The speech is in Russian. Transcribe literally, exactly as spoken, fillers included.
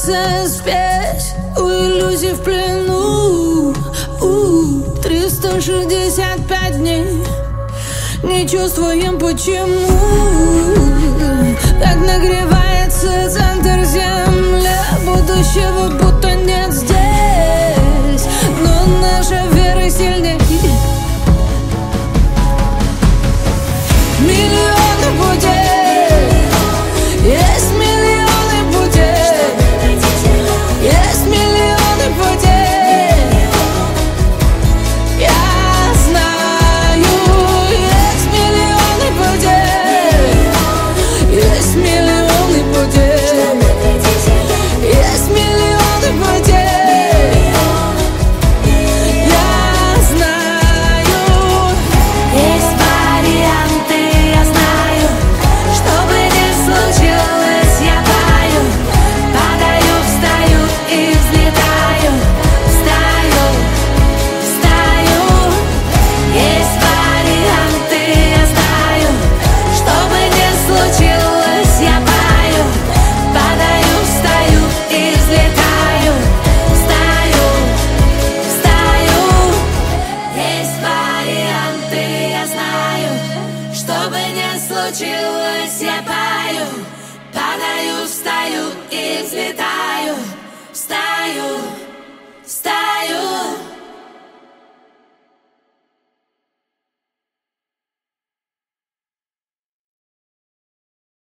нагревается спесь, у иллюзий в плену. У, триста шестьдесят пять дней, не чувствуем почему. Как нагревается центр земли, будущего будто нет здесь, но наша вера сильней. Миллионы путей, есть миллионы путей, есть миллионы путей. Я знаю, есть миллионы путей, есть миллионы путей, есть миллионы путей. Я знаю, Есть варианты, я знаю. Что бы ни случилось, я пою, падаю, встаю и взлетаю, встаю, встаю. Есть варианты, я знаю. Что бы ни случилось, я пою, падаю, встаю и взлетаю, встаю, встаю. Есть варианты, я знаю. Что бы ни случилось, я пою, падаю, встаю и взлетаю, встаю, встаю.